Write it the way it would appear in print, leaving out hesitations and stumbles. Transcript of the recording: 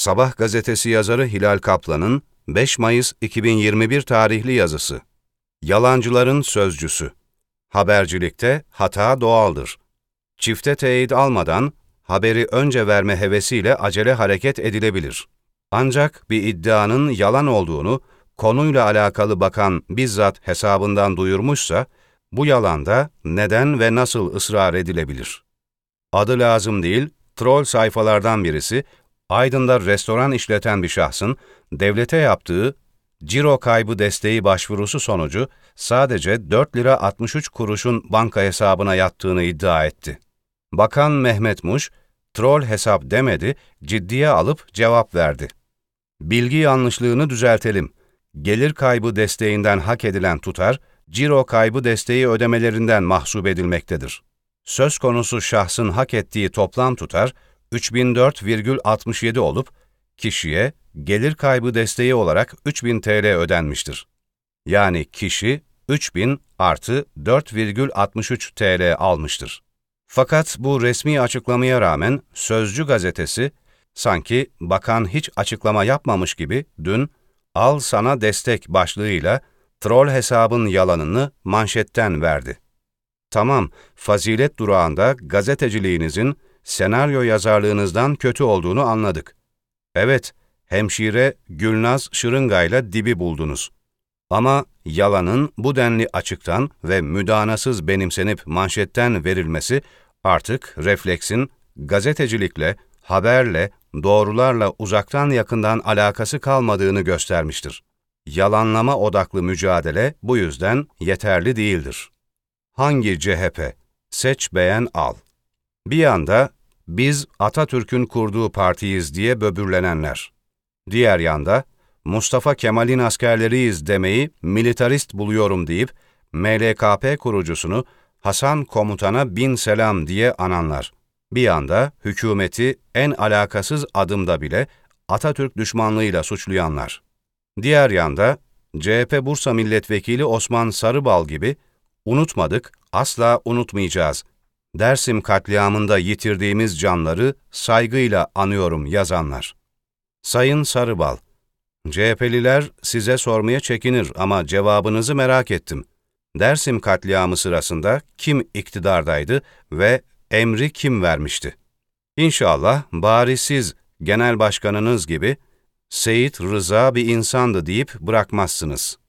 Sabah gazetesi yazarı Hilal Kaplan'ın 5 Mayıs 2021 tarihli yazısı. Yalancıların sözcüsü. Habercilikte hata doğaldır. Çifte teyit almadan haberi önce verme hevesiyle acele hareket edilebilir. Ancak bir iddianın yalan olduğunu konuyla alakalı bakan bizzat hesabından duyurmuşsa, bu yalanda neden ve nasıl ısrar edilebilir? Adı lazım değil, troll sayfalardan birisi, Aydın'da restoran işleten bir şahsın devlete yaptığı ciro kaybı desteği başvurusu sonucu sadece 4 lira 63 kuruşun banka hesabına yattığını iddia etti. Bakan Mehmet Muş, troll hesap demedi, ciddiye alıp cevap verdi. Bilgi yanlışlığını düzeltelim. Gelir kaybı desteğinden hak edilen tutar, ciro kaybı desteği ödemelerinden mahsup edilmektedir. Söz konusu şahsın hak ettiği toplam tutar, 3004,67 olup, kişiye gelir kaybı desteği olarak 3000 TL ödenmiştir. Yani kişi 3000 artı 4,63 TL almıştır. Fakat bu resmi açıklamaya rağmen Sözcü gazetesi, sanki bakan hiç açıklama yapmamış gibi dün, "Al sana destek" başlığıyla troll hesabın yalanını manşetten verdi. Tamam, fazilet durağında gazeteciliğinizin, senaryo yazarlığınızdan kötü olduğunu anladık. Evet, hemşire Gülnaz Şırınga'yla dibi buldunuz. Ama yalanın bu denli açıktan ve müdanasız benimsenip manşetten verilmesi artık refleksin gazetecilikle, haberle, doğrularla uzaktan yakından alakası kalmadığını göstermiştir. Yalanlama odaklı mücadele bu yüzden yeterli değildir. Hangi CHP? Seç, beğen, al. Bir yanda biz Atatürk'ün kurduğu partiyiz diye böbürlenenler. Diğer yanda Mustafa Kemal'in askerleriyiz demeyi militarist buluyorum deyip MLKP kurucusunu Hasan Komutan'a bin selam diye ananlar. Bir yanda hükümeti en alakasız adımda bile Atatürk düşmanlığıyla suçlayanlar. Diğer yanda CHP Bursa Milletvekili Osman Sarıbal gibi "Unutmadık, asla unutmayacağız. Dersim katliamında yitirdiğimiz canları saygıyla anıyorum" yazanlar. Sayın Sarıbal, CHP'liler size sormaya çekinir ama cevabınızı merak ettim. Dersim katliamı sırasında kim iktidardaydı ve emri kim vermişti? İnşallah bari siz, genel başkanınız gibi, Seyit Rıza bir insandı deyip bırakmazsınız.